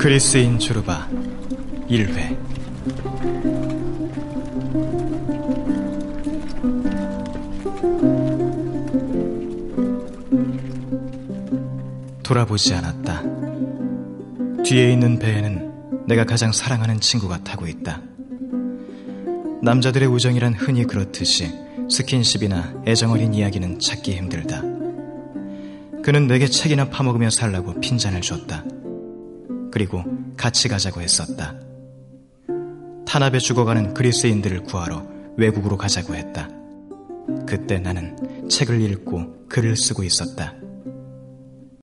그리스인 조르바 1회. 돌아보지 않았다. 뒤에 있는 배에는 내가 가장 사랑하는 친구가 타고 있다. 남자들의 우정이란 흔히 그렇듯이 스킨십이나 애정어린 이야기는 찾기 힘들다. 그는 내게 책이나 파먹으며 살라고 핀잔을 줬다. 그리고 같이 가자고 했었다. 탄압에 죽어가는 그리스인들을 구하러 외국으로 가자고 했다. 그때 나는 책을 읽고 글을 쓰고 있었다.